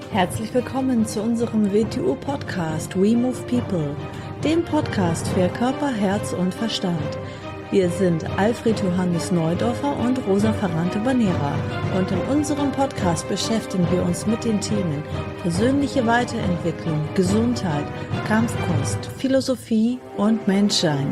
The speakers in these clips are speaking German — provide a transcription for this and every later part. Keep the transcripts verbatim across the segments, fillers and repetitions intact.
Herzlich willkommen zu unserem W T U-Podcast We Move People, dem Podcast für Körper, Herz und Verstand. Wir sind Alfred Johannes Neudorfer und Rosa Ferrante-Banera und in unserem Podcast beschäftigen wir uns mit den Themen persönliche Weiterentwicklung, Gesundheit, Kampfkunst, Philosophie und Menschsein.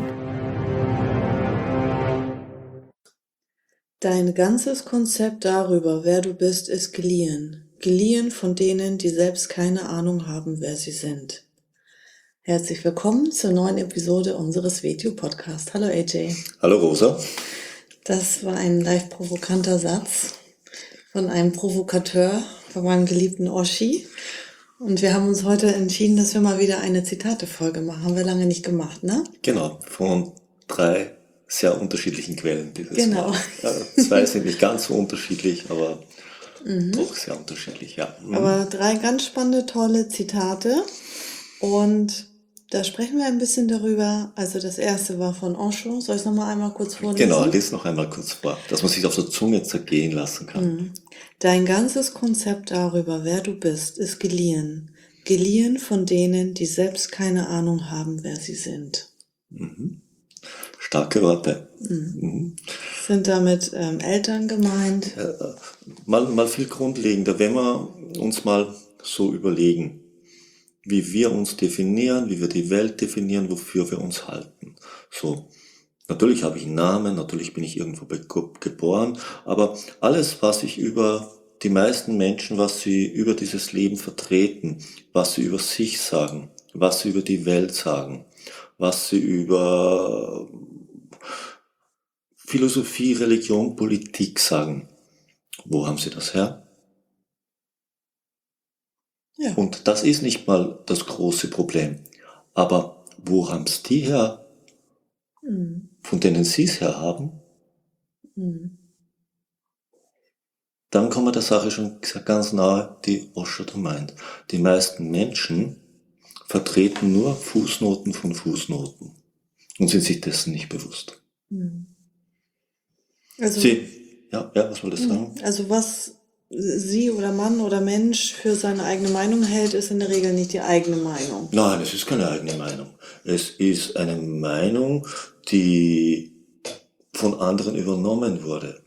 Dein ganzes Konzept darüber, wer du bist, ist geliehen. Geliehen von denen, die selbst keine Ahnung haben, wer sie sind. Herzlich willkommen zur neuen Episode unseres W T U-Podcasts. Hallo A J. Hallo Rosa. Das war ein leicht provokanter Satz von einem Provokateur, von meinem geliebten Oschi. Und wir haben uns heute entschieden, dass wir mal wieder eine Zitatefolge machen. Haben wir lange nicht gemacht, ne? Genau, von drei sehr unterschiedlichen Quellen dieses Genau. Mal. Ja, zwei sind nicht ganz so unterschiedlich, aber mhm. doch sehr unterschiedlich, ja. Mhm. Aber drei ganz spannende, tolle Zitate. Und da sprechen wir ein bisschen darüber. Also das erste war von Osho. Soll ich es nochmal einmal kurz vorlesen? Genau, lies noch einmal kurz vor, dass man sich auf der Zunge zergehen lassen kann. Mhm. Dein ganzes Konzept darüber, wer du bist, ist geliehen. Geliehen von denen, die selbst keine Ahnung haben, wer sie sind. Mhm. Starke Worte. Mhm. Mhm. Sind damit ähm, Eltern gemeint? Äh, mal, mal viel grundlegender, wenn wir uns mal so überlegen, wie wir uns definieren, wie wir die Welt definieren, wofür wir uns halten. So, natürlich habe ich einen Namen, natürlich bin ich irgendwo geboren, aber alles, was ich über die meisten Menschen, was sie über dieses Leben vertreten, was sie über sich sagen, was sie über die Welt sagen, was sie über Philosophie, Religion, Politik sagen, wo haben sie das her? Ja. Und das ist nicht mal das große Problem. Aber wo haben es die her, mhm. von denen sie es her haben? Mhm. Dann kommen wir der Sache schon ganz nahe, die Osho da meint. Die meisten Menschen vertreten nur Fußnoten von Fußnoten und sind sich dessen nicht bewusst. Mhm. Also, sie, ja, ja, was wolltest du sagen? Also was sie oder Mann oder Mensch für seine eigene Meinung hält, ist in der Regel nicht die eigene Meinung. Nein, es ist keine eigene Meinung. Es ist eine Meinung, die von anderen übernommen wurde.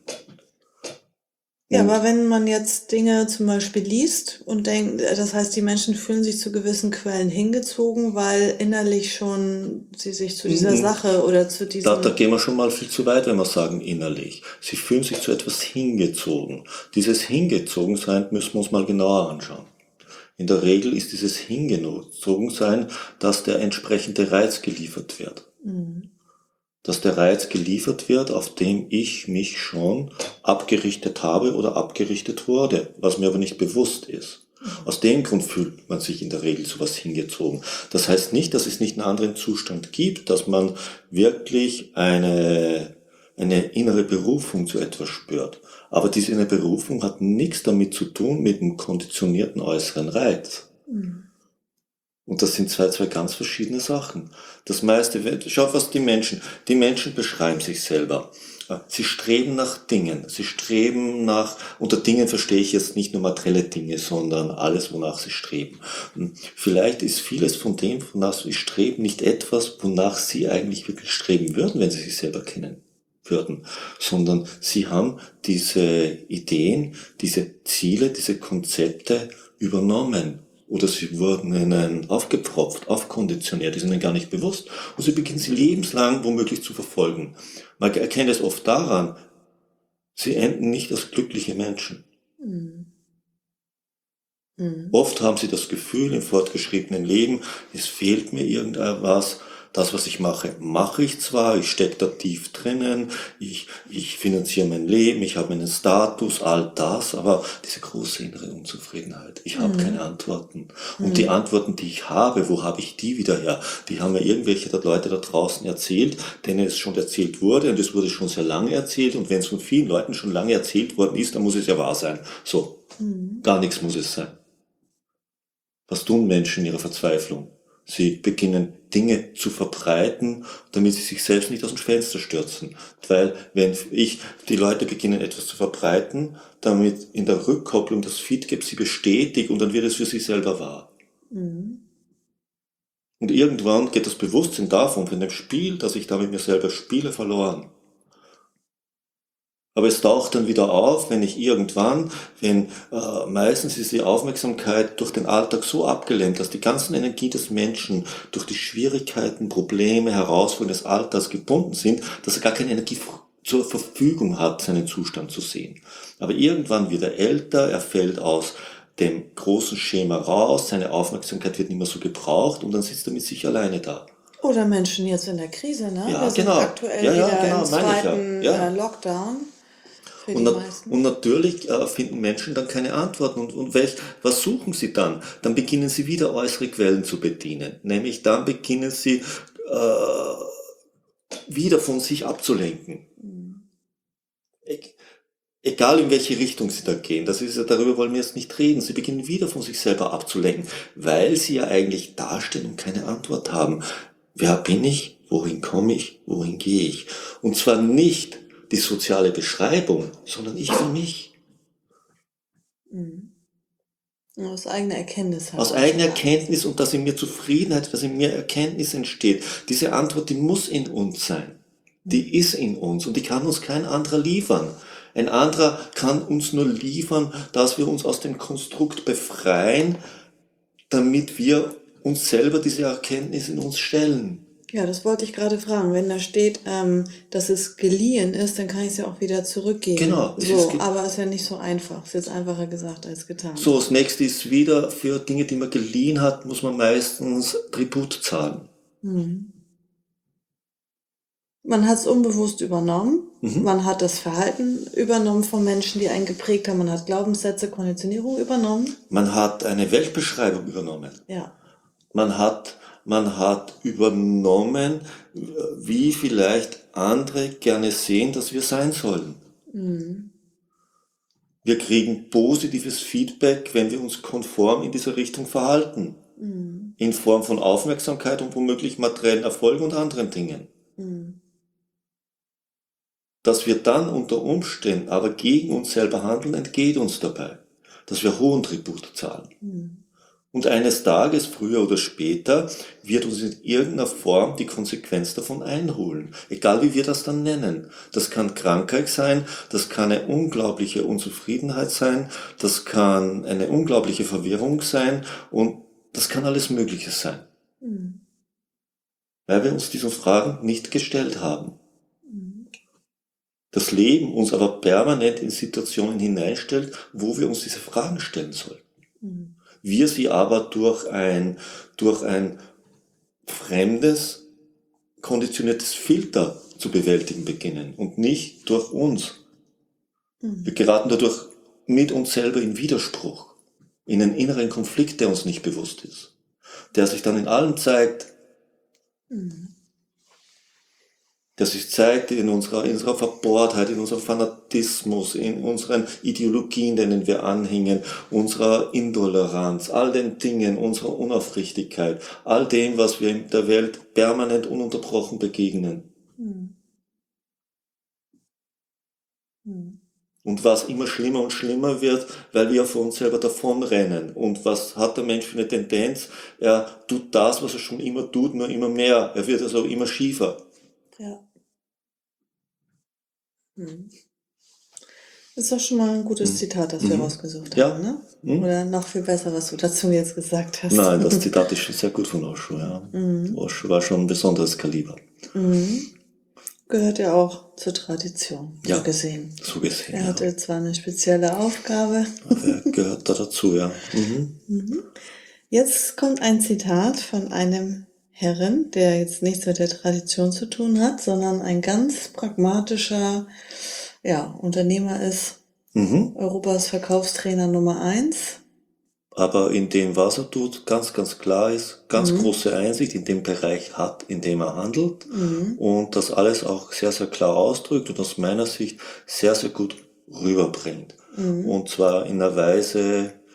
Ja, aber wenn man jetzt Dinge zum Beispiel liest und denkt, das heißt, die Menschen fühlen sich zu gewissen Quellen hingezogen, weil innerlich schon sie sich zu dieser mhm. Sache oder zu diesem... Da, da gehen wir schon mal viel zu weit, wenn wir sagen innerlich. Sie fühlen sich zu etwas hingezogen. Dieses Hingezogensein müssen wir uns mal genauer anschauen. In der Regel ist dieses Hingezogensein, dass der entsprechende Reiz geliefert wird. Mhm. Dass der Reiz geliefert wird, auf dem ich mich schon abgerichtet habe oder abgerichtet wurde, was mir aber nicht bewusst ist. Aus dem Grund fühlt man sich in der Regel zu was hingezogen. Das heißt nicht, dass es nicht einen anderen Zustand gibt, dass man wirklich eine, eine innere Berufung zu etwas spürt. Aber diese innere Berufung hat nichts damit zu tun mit einem konditionierten äußeren Reiz. Mhm. Und das sind zwei, zwei ganz verschiedene Sachen. Das meiste, schaut was die Menschen, die Menschen beschreiben sich selber. Sie streben nach Dingen, sie streben nach, unter Dingen verstehe ich jetzt nicht nur materielle Dinge, sondern alles, wonach sie streben. Vielleicht ist vieles von dem, wonach sie streben, nicht etwas, wonach sie eigentlich wirklich streben würden, wenn sie sich selber kennen würden, sondern sie haben diese Ideen, diese Ziele, diese Konzepte übernommen. Oder sie wurden ihnen aufgepfropft, aufkonditioniert, die sind ihnen gar nicht bewusst. Und sie beginnen sie lebenslang womöglich zu verfolgen. Man erkennt es oft daran, sie enden nicht als glückliche Menschen. Mhm. Mhm. Oft haben sie das Gefühl im fortgeschrittenen Leben, es fehlt mir irgendetwas. Das, was ich mache, mache ich zwar, ich stecke da tief drinnen, ich, ich finanziere mein Leben, ich habe meinen Status, all das, aber diese große innere Unzufriedenheit, ich habe mhm. keine Antworten. Und mhm. die Antworten, die ich habe, wo habe ich die wieder her? Die haben mir irgendwelche Leute da draußen erzählt, denen es schon erzählt wurde und es wurde schon sehr lange erzählt und wenn es von vielen Leuten schon lange erzählt worden ist, dann muss es ja wahr sein. So, mhm. gar nichts muss es sein. Was tun Menschen in ihrer Verzweiflung? Sie beginnen Dinge zu verbreiten, damit sie sich selbst nicht aus dem Fenster stürzen. Weil wenn ich, die Leute beginnen etwas zu verbreiten, damit in der Rückkopplung das Feedback sie bestätigt und dann wird es für sie selber wahr. Mhm. Und irgendwann geht das Bewusstsein davon, von dem Spiel, das ich da mit mir selber spiele, verloren. Aber es taucht dann wieder auf, wenn ich irgendwann, wenn äh, meistens ist die Aufmerksamkeit durch den Alltag so abgelenkt, dass die ganzen Energie des Menschen durch die Schwierigkeiten, Probleme, Herausforderungen des Alltags gebunden sind, dass er gar keine Energie zur Verfügung hat, seinen Zustand zu sehen. Aber irgendwann wird er älter, er fällt aus dem großen Schema raus, seine Aufmerksamkeit wird nicht mehr so gebraucht und dann sitzt er mit sich alleine da. Oder Menschen jetzt in der Krise, ne? Ja, Wir sind genau. aktuell Ja, ja, wieder genau, im meine ich ja. zweiten Ja. äh, Lockdown für Und, die na, meisten. und natürlich äh, finden Menschen dann keine Antworten. Und, und welch, was suchen sie dann? Dann beginnen sie wieder äußere Quellen zu bedienen. Nämlich dann beginnen sie äh, wieder von sich abzulenken. Mhm. E egal in welche Richtung sie da gehen, das ist ja, darüber wollen wir jetzt nicht reden. Sie beginnen wieder von sich selber abzulenken, weil sie ja eigentlich dastehen und keine Antwort haben. Wer bin ich? Wohin komme ich? Wohin gehe ich? Und zwar nicht die soziale Beschreibung, sondern ich für mich. Mhm. Aus eigener Erkenntnis Aus heraus. eigener Ja. Erkenntnis und dass in mir Zufriedenheit, dass in mir Erkenntnis entsteht. Diese Antwort, die muss in uns sein. Die ist in uns und die kann uns kein anderer liefern. Ein anderer kann uns nur liefern, dass wir uns aus dem Konstrukt befreien, damit wir uns selber diese Erkenntnis in uns stellen. Ja, das wollte ich gerade fragen. Wenn da steht, ähm, dass es geliehen ist, dann kann ich es ja auch wieder zurückgeben. Genau, es So, ist ge- aber ist ja nicht so einfach. Ist jetzt einfacher gesagt als getan. So, das nächste ist wieder, für Dinge, die man geliehen hat, muss man meistens Tribut zahlen. Mhm. Man hat es unbewusst übernommen. Mhm. Man hat das Verhalten übernommen von Menschen, die einen geprägt haben. Man hat Glaubenssätze, Konditionierung übernommen. Man hat eine Weltbeschreibung übernommen. Ja. Man hat, man hat übernommen, wie vielleicht andere gerne sehen, dass wir sein sollen. Mhm. Wir kriegen positives Feedback, wenn wir uns konform in dieser Richtung verhalten. Mhm. In Form von Aufmerksamkeit und womöglich materiellen Erfolgen und anderen Dingen. Mhm. Dass wir dann unter Umständen aber gegen uns selber handeln, entgeht uns dabei. Dass wir hohen Tribut zahlen. Mhm. Und eines Tages, früher oder später, wird uns in irgendeiner Form die Konsequenz davon einholen. Egal wie wir das dann nennen. Das kann Krankheit sein, das kann eine unglaubliche Unzufriedenheit sein, das kann eine unglaubliche Verwirrung sein und das kann alles Mögliche sein. Mhm. Weil wir uns diesen Fragen nicht gestellt haben. Mhm. Das Leben uns aber permanent in Situationen hineinstellt, wo wir uns diese Fragen stellen sollten. Mhm. Wir sie aber durch ein, durch ein fremdes, konditioniertes Filter zu bewältigen beginnen und nicht durch uns. Mhm. Wir geraten dadurch mit uns selber in Widerspruch, in einen inneren Konflikt, der uns nicht bewusst ist, der sich dann in allem zeigt, Mhm. der sich zeigt in unserer, in unserer Verbohrtheit, in unserem Fanatismus, in unseren Ideologien, denen wir anhängen, unserer Intoleranz, all den Dingen, unserer Unaufrichtigkeit, all dem, was wir in der Welt permanent ununterbrochen begegnen. Mhm. Mhm. Und was immer schlimmer und schlimmer wird, weil wir vor uns selber davonrennen. Und was hat der Mensch für eine Tendenz? Er tut das, was er schon immer tut, nur immer mehr. Er wird also immer schiefer. Ja. Mhm. Das ist doch schon mal ein gutes Mhm. Zitat, das wir Mhm. rausgesucht Ja. haben, ne? Mhm. Oder noch viel besser, was du dazu jetzt gesagt hast. Nein, das Zitat ist schon sehr gut von Osho, ja. Mhm. Osho war schon ein besonderes Kaliber. Mhm. Gehört ja auch zur Tradition, Ja. so gesehen. So gesehen, Er ja. hatte zwar eine spezielle Aufgabe. Aber er gehört da dazu, ja. Mhm. Mhm. Jetzt kommt ein Zitat von einem Herren, der jetzt nichts mit der Tradition zu tun hat, sondern ein ganz pragmatischer, ja, Unternehmer ist, Mhm. Europas Verkaufstrainer Nummer eins. Aber in dem, was er tut, ganz, ganz klar ist, ganz Mhm. große Einsicht in dem Bereich hat, in dem er handelt. Mhm. Und das alles auch sehr, sehr klar ausdrückt und aus meiner Sicht sehr, sehr gut rüberbringt. Mhm. Und zwar in einer Weise,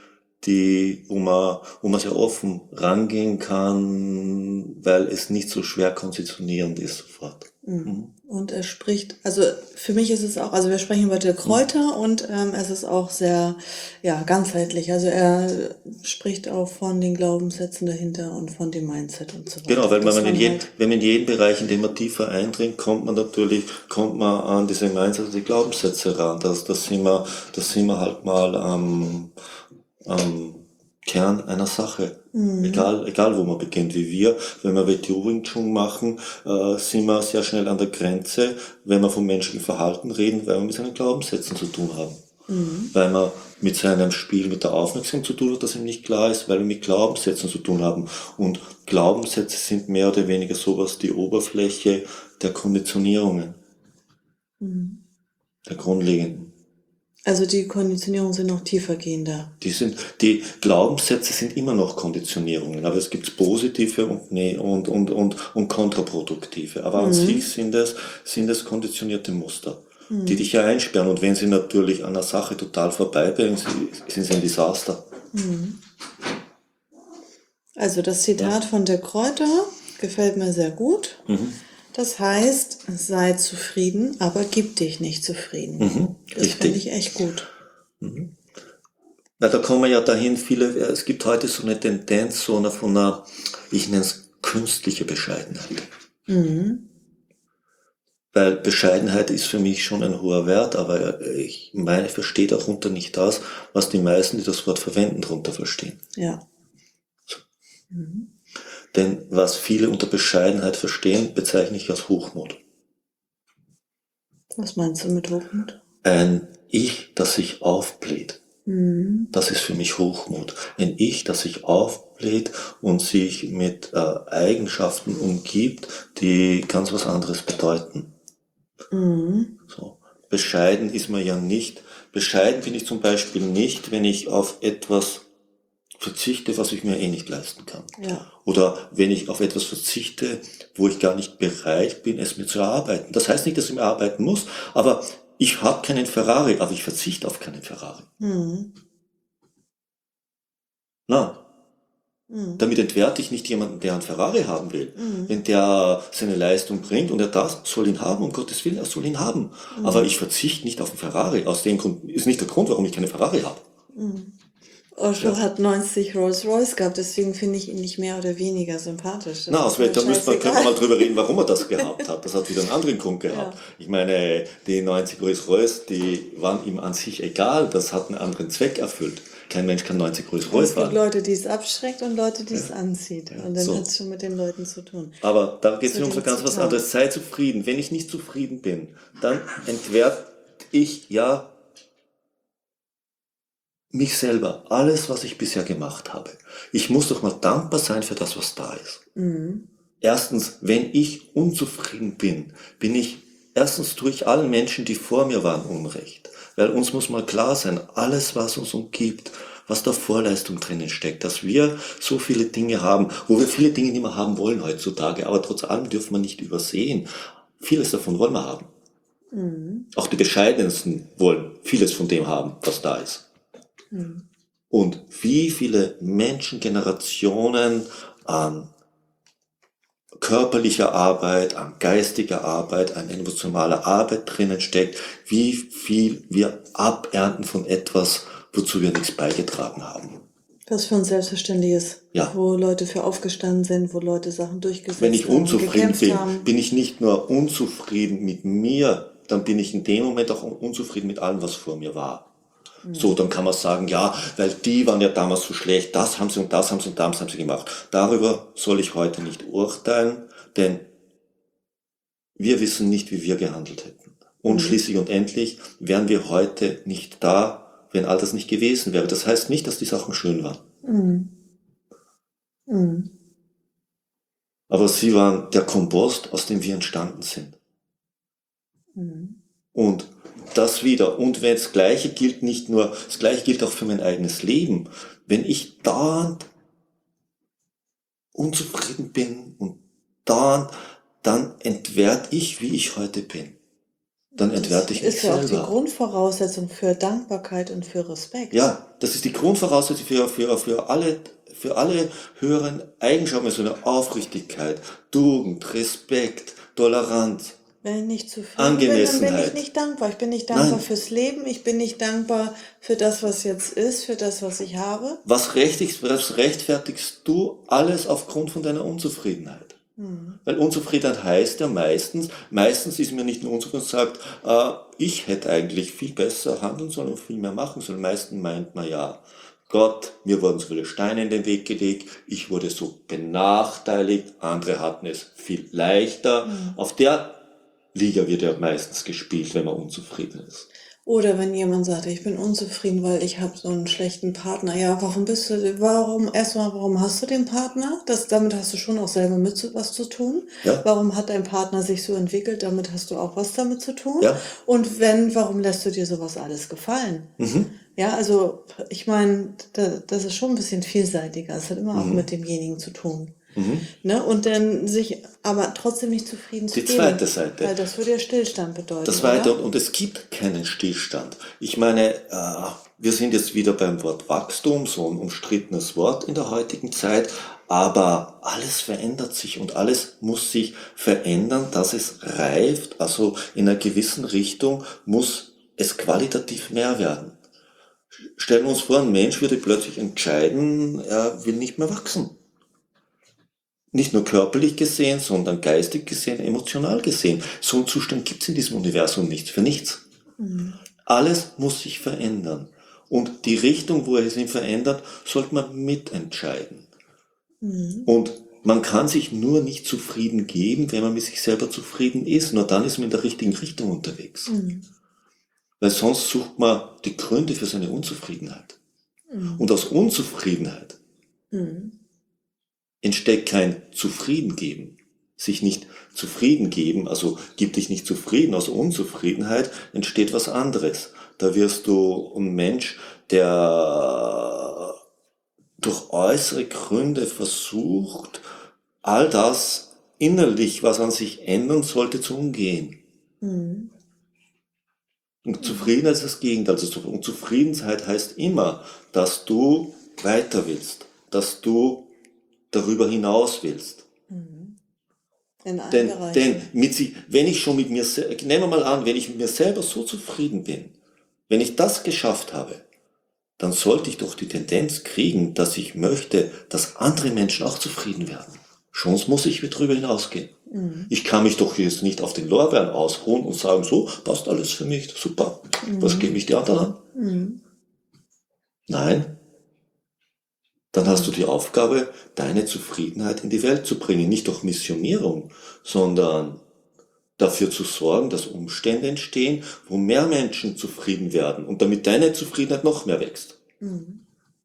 die, wo man, wo man sehr offen rangehen kann, weil es nicht so schwer konditionierend ist sofort. Mhm. Und er spricht, also für mich ist es auch, also wir sprechen über die Kräuter und ähm, es ist auch sehr, ja, ganzheitlich. Also er spricht auch von den Glaubenssätzen dahinter und von dem Mindset und so weiter. Genau, weil Dass man in man jeden, halt, wenn man in jeden Bereich, in den man tiefer eindringt, kommt man natürlich, kommt man an diese Mindset, die Glaubenssätze ran. Das, das sind wir, das sind wir halt mal am, am Kern einer Sache. Mhm. Egal, egal wo man beginnt, wie wir, wenn wir W T O Wing Chun machen, äh, sind wir sehr schnell an der Grenze, wenn wir vom menschlichen Verhalten reden, weil wir mit seinen Glaubenssätzen zu tun haben. Mhm. Weil man mit seinem Spiel mit der Aufmerksamkeit zu tun hat, das ihm nicht klar ist, weil wir mit Glaubenssätzen zu tun haben. Und Glaubenssätze sind mehr oder weniger sowas die Oberfläche der Konditionierungen, Mhm. der grundlegenden. Also die Konditionierungen sind noch tiefergehender. Die sind, die Glaubenssätze sind immer noch Konditionierungen, aber es gibt positive und, nee, und, und, und, und kontraproduktive. Aber an Mhm. sich sind es, sind es konditionierte Muster, die dich ja einsperren. Und wenn sie natürlich an der Sache total vorbeibringen, sind sie ein Desaster. Mhm. Also das Zitat von der Kräuter gefällt mir sehr gut. Mhm. Das heißt, sei zufrieden, aber gib dich nicht zufrieden. Mhm, Das finde richtig. ich echt gut. Mhm. Na, da kommen ja dahin viele, es gibt heute so eine Tendenz, so eine von einer, ich nenne es künstliche Bescheidenheit. Mhm. Weil Bescheidenheit ist für mich schon ein hoher Wert, aber ich meine, ich verstehe darunter nicht das, was die meisten, die das Wort verwenden, darunter verstehen. Ja. Mhm. Denn was viele unter Bescheidenheit verstehen, bezeichne ich als Hochmut. Was meinst du mit Hochmut? Ein Ich, das sich aufbläht. Mhm. Das ist für mich Hochmut. Ein Ich, das sich aufbläht und sich mit äh, Eigenschaften umgibt, die ganz was anderes bedeuten. Mhm. So. Bescheiden ist man ja nicht. Bescheiden bin ich zum Beispiel nicht, wenn ich auf etwas verzichte, was ich mir eh nicht leisten kann. Ja. Oder wenn ich auf etwas verzichte, wo ich gar nicht bereit bin, es mir zu erarbeiten. Das heißt nicht, dass ich mir arbeiten muss, aber ich habe keinen Ferrari, aber ich verzichte auf keinen Ferrari. Mhm. Na, Mhm. damit entwerte ich nicht jemanden, der einen Ferrari haben will. Mhm. Wenn der seine Leistung bringt und er das, soll ihn haben, um Gottes Willen, er soll ihn haben. Mhm. Aber ich verzichte nicht auf einen Ferrari. Aus dem Grund ist nicht der Grund, warum ich keine Ferrari habe. Mhm. Osho Ja. hat neunzig Rolls Royce gehabt, deswegen finde ich ihn nicht mehr oder weniger sympathisch. Das Na, ist aus mir da müssen wir, können wir scheißegal. mal drüber reden, warum er das gehabt hat. Das hat wieder einen anderen Grund gehabt. Ja. Ich meine, die neunzig Rolls Royce, die waren ihm an sich egal. Das hat einen anderen Zweck erfüllt. Kein Mensch kann neunzig Rolls Es Royce gibt fahren. Leute, die es abschreckt und Leute, die es anzieht. Und dann so. hat es schon mit den Leuten zu tun. Aber da geht es Zu um so dem ganz was Zitat. anderes. Sei zufrieden. Wenn ich nicht zufrieden bin, dann entwerte ich ja mich selber, alles, was ich bisher gemacht habe. Ich muss doch mal dankbar sein für das, was da ist. Mhm. Erstens, wenn ich unzufrieden bin, bin ich, erstens tue ich allen Menschen, die vor mir waren, Unrecht. Weil uns muss mal klar sein, alles, was uns umgibt, was da Vorleistung drinnen steckt, dass wir so viele Dinge haben, wo wir viele Dinge nicht mehr haben wollen heutzutage, aber trotz allem dürfen wir nicht übersehen. Vieles davon wollen wir haben. Mhm. Auch die Bescheidensten wollen vieles von dem haben, was da ist. Mhm. Und wie viele Menschengenerationen an körperlicher Arbeit, an geistiger Arbeit, an emotionaler Arbeit drinnen steckt, wie viel wir abernten von etwas, wozu wir nichts beigetragen haben. Was für uns selbstverständlich ist. Ja. Wo Leute für aufgestanden sind, wo Leute Sachen durchgesetzt Wenn ich haben, unzufrieden gekämpft bin, haben. bin ich nicht nur unzufrieden mit mir, dann bin ich in dem Moment auch unzufrieden mit allem, was vor mir war. So, dann kann man sagen, ja, weil die waren ja damals so schlecht, das haben sie und das haben sie und das haben sie gemacht. Darüber soll ich heute nicht urteilen, denn wir wissen nicht, wie wir gehandelt hätten. Und Mhm. schließlich und endlich wären wir heute nicht da, wenn all das nicht gewesen wäre. Das heißt nicht, dass die Sachen schön waren. Mhm. Mhm. Aber sie waren der Kompost, aus dem wir entstanden sind. Mhm. Und das wieder. Und wenn das Gleiche gilt nicht nur, das Gleiche gilt auch für mein eigenes Leben. Wenn ich dauernd unzufrieden bin und dauernd, dann entwerte ich, wie ich heute bin. dann entwerte ich mich ist ja auch die selber. Grundvoraussetzung für Dankbarkeit und für Respekt. Ja, das ist die Grundvoraussetzung für, für, für alle, für alle höheren Eigenschaften, so eine Aufrichtigkeit, Tugend, Respekt, Toleranz. Wenn ich nicht zufrieden bin, dann bin ich Angemessenheit. nicht dankbar. Ich bin nicht dankbar Nein. fürs Leben, ich bin nicht dankbar für das, was jetzt ist, für das, was ich habe. Was, rechtfertigst, was rechtfertigst du alles aufgrund von deiner Unzufriedenheit? Hm. Weil Unzufriedenheit heißt ja meistens, meistens ist mir nicht nur unzufrieden und sagt, äh, ich hätte eigentlich viel besser handeln sollen und viel mehr machen sollen. Meistens meint man ja, Gott, mir wurden so viele Steine in den Weg gelegt, ich wurde so benachteiligt, andere hatten es viel leichter. Hm. Auf der Liga wird ja meistens gespielt, wenn man unzufrieden ist. Oder wenn jemand sagt, ich bin unzufrieden, weil ich habe so einen schlechten Partner. Ja, warum bist du, warum, erstmal, warum hast du den Partner? Das, damit hast du schon auch selber mit zu, was zu tun. Ja. Warum hat dein Partner sich so entwickelt? Damit hast du auch was damit zu tun. Ja. Und wenn, warum lässt du dir sowas alles gefallen? Mhm. Ja, also ich meine, da, das ist schon ein bisschen vielseitiger. Es hat immer auch Mhm. mit demjenigen zu tun. Mhm. Ne? Und dann sich aber trotzdem nicht zufrieden zu Die geben. zweite Seite. Weil das würde ja Stillstand bedeuten. Das Zweite, oder? und, und es gibt keinen Stillstand. Ich meine, äh, wir sind jetzt wieder beim Wort Wachstum, so ein umstrittenes Wort in der heutigen Zeit, aber alles verändert sich und alles muss sich verändern, dass es reift, also in einer gewissen Richtung muss es qualitativ mehr werden. Stellen wir uns vor, ein Mensch würde plötzlich entscheiden, er will nicht mehr wachsen. Nicht nur körperlich gesehen, sondern geistig gesehen, emotional gesehen. So einen Zustand gibt es in diesem Universum nicht, für nichts. Mhm. Alles muss sich verändern. Und die Richtung, wo es sich verändert, sollte man mitentscheiden. Mhm. Und man kann sich nur nicht zufrieden geben, wenn man mit sich selber zufrieden ist. Nur dann ist man in der richtigen Richtung unterwegs. Mhm. Weil sonst sucht man die Gründe für seine Unzufriedenheit. Mhm. Und aus Unzufriedenheit Mhm. entsteht kein Zufriedengeben. Sich nicht zufrieden geben, also gib dich nicht zufrieden, aus Unzufriedenheit entsteht was anderes. Da wirst du ein Mensch, der durch äußere Gründe versucht, all das innerlich, was an sich ändern sollte, zu umgehen. Mhm. Und Zufriedenheit ist das Gegenteil. Also Zufriedenheit heißt immer, dass du weiter willst, dass du darüber hinaus willst. Mhm. In allen Denn, Bereichen. denn mit sie, wenn ich schon mit mir, nehmen wir mal an, wenn ich mit mir selber so zufrieden bin, wenn ich das geschafft habe, dann sollte ich doch die Tendenz kriegen, dass ich möchte, dass andere Menschen auch zufrieden werden. Sonst muss ich darüber hinausgehen. Mhm. Ich kann mich doch jetzt nicht auf den Lorbeeren ausruhen und sagen, so, passt alles für mich, super. Mhm. Was geben mich die anderen an? Mhm. Nein. Dann hast du die Aufgabe, deine Zufriedenheit in die Welt zu bringen. Nicht durch Missionierung, sondern dafür zu sorgen, dass Umstände entstehen, wo mehr Menschen zufrieden werden und damit deine Zufriedenheit noch mehr wächst. Mhm.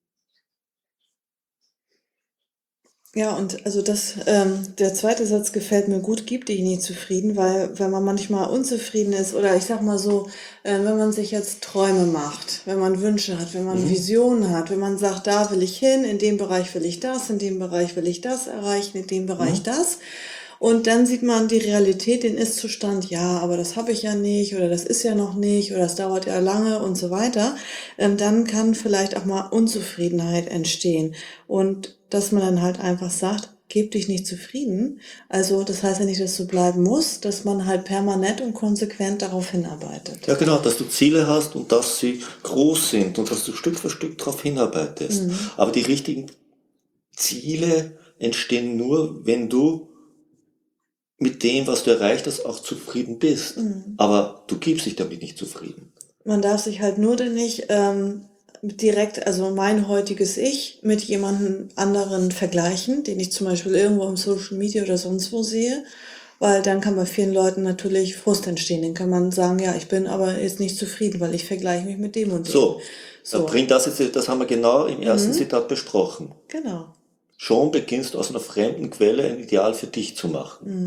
Ja, und also das, ähm, der zweite Satz gefällt mir gut, gib dich nicht zufrieden, weil wenn man manchmal unzufrieden ist oder ich sag mal so, äh, wenn man sich jetzt Träume macht, wenn man Wünsche hat, wenn man Mhm. Visionen hat, wenn man sagt, da will ich hin, in dem Bereich will ich das, in dem Bereich will ich das erreichen, in dem Bereich Mhm. das. Und dann sieht man die Realität, den Ist-Zustand, ja, aber das habe ich ja nicht oder das ist ja noch nicht oder das dauert ja lange und so weiter. Ähm, dann kann vielleicht auch mal Unzufriedenheit entstehen. Und dass man dann halt einfach sagt, gib dich nicht zufrieden. Also das heißt ja nicht, dass du bleiben musst, dass man halt permanent und konsequent darauf hinarbeitet. Ja, genau, dass du Ziele hast und dass sie groß sind und dass du Stück für Stück darauf hinarbeitest. Mhm. Aber die richtigen Ziele entstehen nur, wenn du mit dem, was du erreicht hast, auch zufrieden bist. Mhm. Aber du gibst dich damit nicht zufrieden. Man darf sich halt nur denn nicht ähm, direkt, also mein heutiges Ich mit jemandem anderen vergleichen, den ich zum Beispiel irgendwo im Social Media oder sonst wo sehe, weil dann kann bei vielen Leuten natürlich Frust entstehen. Dann kann man sagen, ja, ich bin aber jetzt nicht zufrieden, weil ich vergleiche mich mit dem und dem. So, So. da bringt das jetzt, das haben wir genau im ersten Mhm. Zitat besprochen. Genau. Schon beginnst du aus einer fremden Quelle ein Ideal für dich zu machen. Mhm.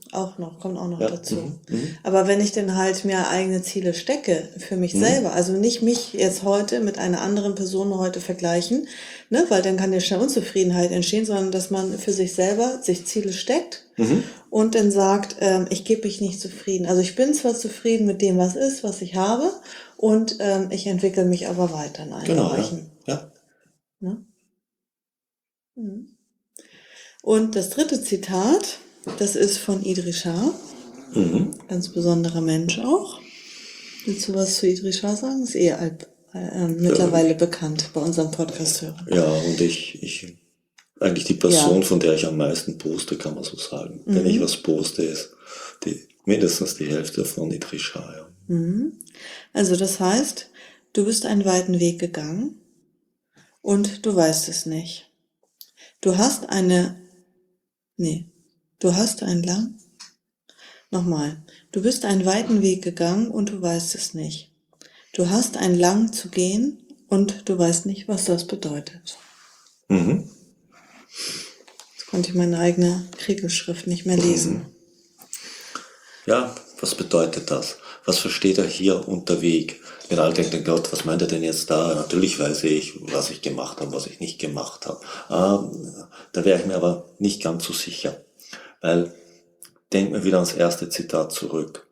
auch noch, kommt auch noch Ja, dazu. mhm, mhm, Aber wenn ich dann halt mir eigene Ziele stecke für mich mhm. selber, also nicht mich jetzt heute mit einer anderen Person heute vergleichen, ne, weil dann kann ja schnell Unzufriedenheit entstehen, sondern dass man für sich selber sich Ziele steckt Mhm. und dann sagt, ähm, ich gebe mich nicht zufrieden. Also ich bin zwar zufrieden mit dem, was ist, was ich habe, und ähm, ich entwickle mich aber weiter in allen Genau, ja. Bereichen. Ja. Ne? Mhm. Und das dritte Zitat, das ist von Idrishar, Mhm. ganz besonderer Mensch auch. Willst du was zu Idrishar sagen? Ist eh alt, äh, mittlerweile bekannt bei unserem Podcast-Hörern. Ja, und ich, ich, eigentlich die Person, von der ich am meisten poste, kann man so sagen. Wenn ich was poste, ist die, mindestens die Hälfte von Idrishar, ja. Mhm. Also das heißt, du bist einen weiten Weg gegangen und du weißt es nicht. Du hast eine, nee, du hast einen lang, nochmal, du bist einen weiten Weg gegangen und du weißt es nicht. Du hast einen lang zu gehen und du weißt nicht, was das bedeutet. Mhm. Jetzt konnte ich meine eigene Kriegelschrift nicht mehr lesen. Ja, was bedeutet das? Was versteht er hier unter Weg? Wenn alle denken, Gott, was meint er denn jetzt da? Natürlich weiß ich, was ich gemacht habe, was ich nicht gemacht habe. Ähm, da wäre ich mir aber nicht ganz so sicher. Weil, denken wir wieder ans erste Zitat zurück.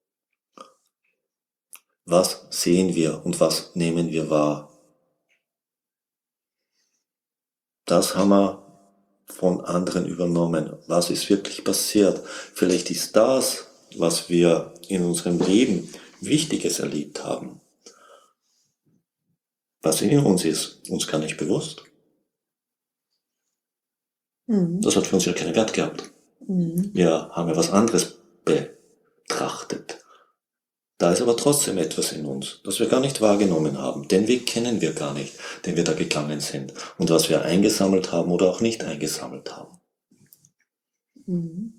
Was sehen wir und was nehmen wir wahr? Das haben wir von anderen übernommen. Was ist wirklich passiert? Vielleicht ist das, was wir in unserem Leben Wichtiges erlebt haben, was in uns ist, uns gar nicht bewusst. Mhm. Das hat für uns ja keinen Wert gehabt. Mhm. Wir haben ja was anderes betrachtet. Da ist aber trotzdem etwas in uns, das wir gar nicht wahrgenommen haben. Den Weg kennen wir gar nicht, den wir da gegangen sind. Und was wir eingesammelt haben oder auch nicht eingesammelt haben. Mhm.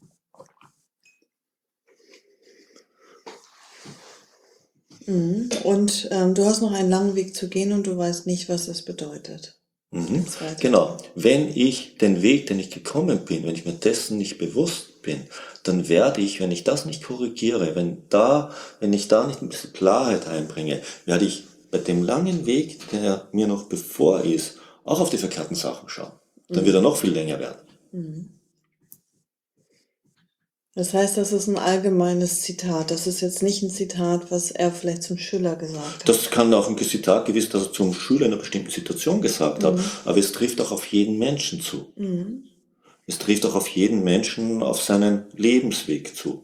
Mhm. Und ähm, du hast noch einen langen Weg zu gehen und du weißt nicht, was das bedeutet. Mhm. Zweite. Genau. Wenn ich den Weg, den ich gekommen bin, wenn ich mir dessen nicht bewusst bin, dann werde ich, wenn ich das nicht korrigiere, wenn da, wenn ich da nicht ein bisschen Klarheit einbringe, werde ich bei dem langen Weg, der mir noch bevor ist, auch auf die verkehrten Sachen schauen. Dann wird er noch viel länger werden. Mhm. Das heißt, das ist ein allgemeines Zitat. Das ist jetzt nicht ein Zitat, was er vielleicht zum Schüler gesagt hat. Das kann auch ein Zitat gewiss, das er zum Schüler in einer bestimmten Situation gesagt hat, aber es trifft auch auf jeden Menschen zu. Mhm. Es trifft auch auf jeden Menschen auf seinen Lebensweg zu.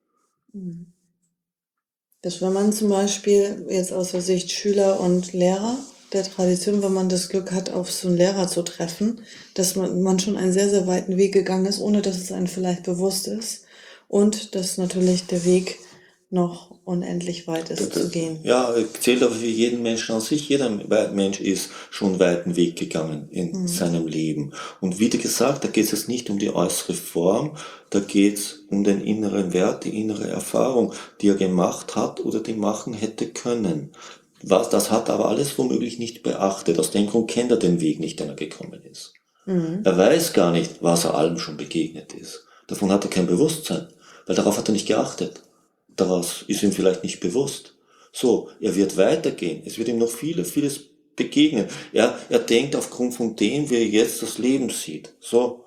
Das, wenn man zum Beispiel jetzt aus der Sicht Schüler und Lehrer der Tradition, wenn man das Glück hat, auf so einen Lehrer zu treffen, dass man, man schon einen sehr, sehr weiten Weg gegangen ist, ohne dass es einem vielleicht bewusst ist. Und dass natürlich der Weg noch unendlich weit ist zu gehen. Ja, zählt aber für jeden Menschen an sich. Jeder Mensch ist schon einen weiten Weg gegangen in mhm. seinem Leben. Und wie gesagt, da geht es nicht um die äußere Form, da geht es um den inneren Wert, die innere Erfahrung, die er gemacht hat oder die machen hätte können. Was, das hat er aber alles womöglich nicht beachtet. Aus dem Grund kennt er den Weg nicht, den er gekommen ist. Mhm. Er weiß gar nicht, was er allem schon begegnet ist. Davon hat er kein Bewusstsein, weil darauf hat er nicht geachtet. Daraus ist ihm vielleicht nicht bewusst. So, er wird weitergehen. Es wird ihm noch vieles, vieles begegnen. Er, er denkt aufgrund von dem, wie er jetzt das Leben sieht. So.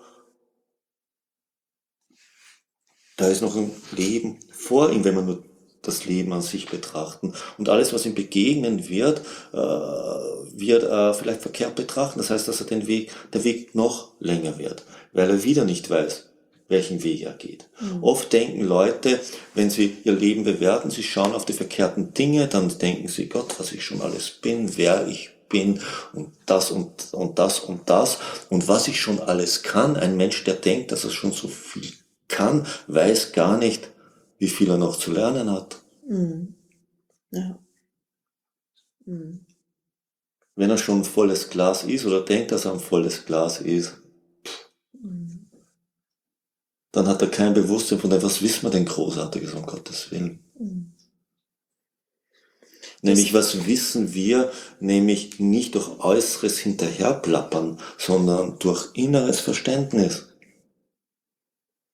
Da ist noch ein Leben vor ihm, wenn man nur das Leben an sich betrachten. Und alles, was ihm begegnen wird, äh, wird er vielleicht verkehrt betrachten. Das heißt, dass er den Weg, der Weg noch länger wird, weil er wieder nicht weiß, welchen Weg er geht. Mhm. Oft denken Leute, wenn sie ihr Leben bewerten, sie schauen auf die verkehrten Dinge, dann denken sie, Gott, was ich schon alles bin, wer ich bin und das und, und das und das und was ich schon alles kann. Ein Mensch, der denkt, dass er schon so viel kann, weiß gar nicht, wie viel er noch zu lernen hat. Mhm. Ja. Mhm. Wenn er schon ein volles Glas ist oder denkt, dass er ein volles Glas ist, mhm. dann hat er kein Bewusstsein von dem, was wissen wir denn Großartiges, um Gottes Willen. Mhm. Nämlich, was wissen wir, nämlich nicht durch äußeres Hinterherplappern, sondern durch inneres Verständnis.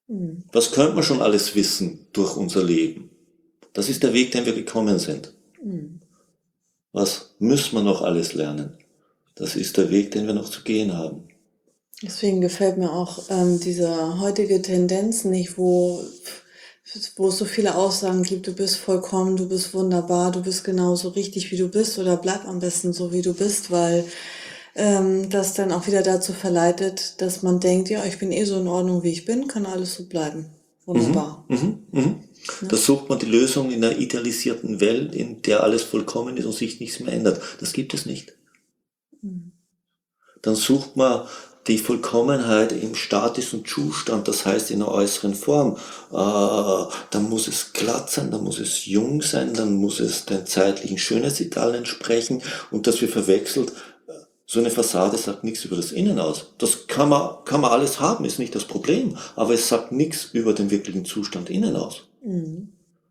Mhm. Was könnte man schon alles wissen durch unser Leben? Das ist der Weg, den wir gekommen sind. Mhm. Was müssen wir noch alles lernen? Das ist der Weg, den wir noch zu gehen haben. Deswegen gefällt mir auch ähm, diese heutige Tendenz nicht, wo, wo es so viele Aussagen gibt, du bist vollkommen, du bist wunderbar, du bist genauso richtig, wie du bist, oder bleib am besten so, wie du bist, weil ähm, das dann auch wieder dazu verleitet, dass man denkt, ja, ich bin eh so in Ordnung, wie ich bin, kann alles so bleiben. Wunderbar. Mhm, mhm. Da sucht man die Lösung in einer idealisierten Welt, in der alles vollkommen ist und sich nichts mehr ändert. Das gibt es nicht. Mhm. Dann sucht man die Vollkommenheit im statischen Zustand, das heißt in einer äußeren Form. Äh, dann muss es glatt sein, dann muss es jung sein, dann muss es den zeitlichen Schönheitsidealen entsprechen, und dass wir verwechselt, so eine Fassade sagt nichts über das Innen aus. Das kann man, kann man alles haben, ist nicht das Problem, aber es sagt nichts über den wirklichen Zustand innen aus. Mhm.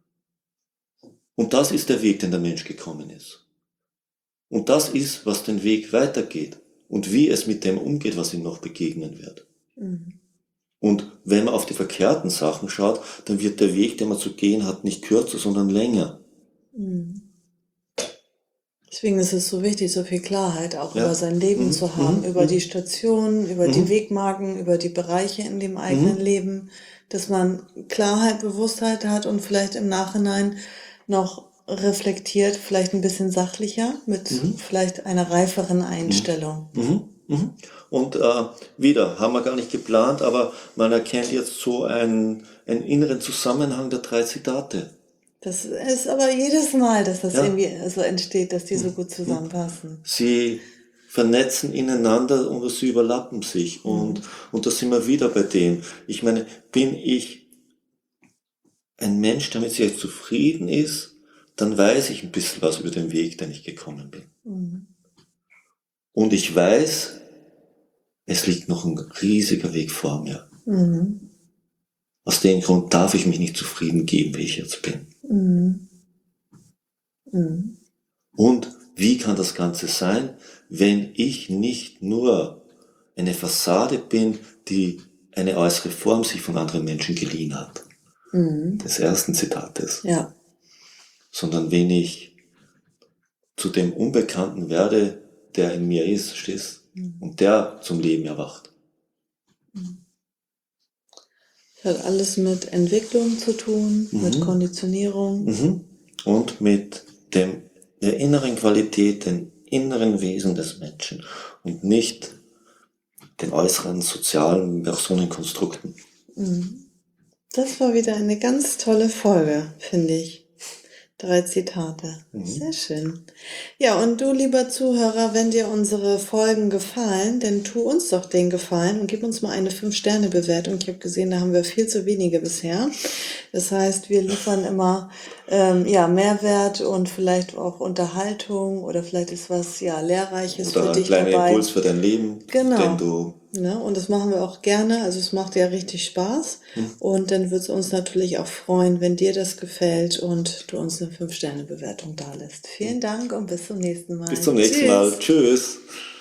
Und das ist der Weg, den der Mensch gekommen ist. Und das ist, was den Weg weitergeht und wie es mit dem umgeht, was ihm noch begegnen wird. Mhm. Und wenn man auf die verkehrten Sachen schaut, dann wird der Weg, den man zu gehen hat, nicht kürzer, sondern länger. Mhm. Deswegen ist es so wichtig, so viel Klarheit auch Ja. über sein Leben Mhm. zu haben, Mhm. über Mhm. die Stationen, über die Mhm. Wegmarken, über die Bereiche in dem eigenen Mhm. Leben, dass man Klarheit, Bewusstheit hat und vielleicht im Nachhinein noch reflektiert, vielleicht ein bisschen sachlicher, mit Mhm. vielleicht einer reiferen Einstellung. Mhm. Mhm. Und äh, wieder, haben wir gar nicht geplant, aber man erkennt jetzt so einen, einen inneren Zusammenhang der drei Zitate. Das ist aber jedes Mal, dass das Ja. irgendwie so entsteht, dass die so gut zusammenpassen. Sie vernetzen ineinander und sie überlappen sich. Und, und da sind wir wieder bei dem. Ich meine, bin ich ein Mensch, der mit sich zufrieden ist, dann weiß ich ein bisschen was über den Weg, den ich gekommen bin. Mhm. Und ich weiß, es liegt noch ein riesiger Weg vor mir. Mhm. Aus dem Grund darf ich mich nicht zufrieden geben, wie ich jetzt bin. Mhm. Mhm. Und wie kann das Ganze sein, wenn ich nicht nur eine Fassade bin, die eine äußere Form sich von anderen Menschen geliehen hat, Mhm. des ersten Zitates, Ja. sondern wenn ich zu dem Unbekannten werde, der in mir ist, stehst, und der zum Leben erwacht. Das hat alles mit Entwicklung zu tun, Mhm. mit Konditionierung. Mhm. Und mit dem, der inneren Qualität, dem inneren Wesen des Menschen und nicht den äußeren sozialen Personenkonstrukten. Mhm. Das war wieder eine ganz tolle Folge, finde ich. Drei Zitate. Mhm. Sehr schön. Ja, und du, lieber Zuhörer, wenn dir unsere Folgen gefallen, dann tu uns doch den Gefallen und gib uns mal eine fünf Sterne Bewertung. Ich habe gesehen, da haben wir viel zu wenige bisher. Das heißt, wir liefern immer ähm, ja, Mehrwert und vielleicht auch Unterhaltung oder vielleicht ist was ja Lehrreiches Oder für ein dich kleiner dabei. Impuls für dein Leben, Genau. den du... Ne? Und das machen wir auch gerne. Also es macht ja richtig Spaß. Hm. Und dann wird es uns natürlich auch freuen, wenn dir das gefällt und du uns eine fünf Sterne Bewertung da lässt. Vielen Dank und bis zum nächsten Mal. Bis zum nächsten Tschüss. Mal. Tschüss.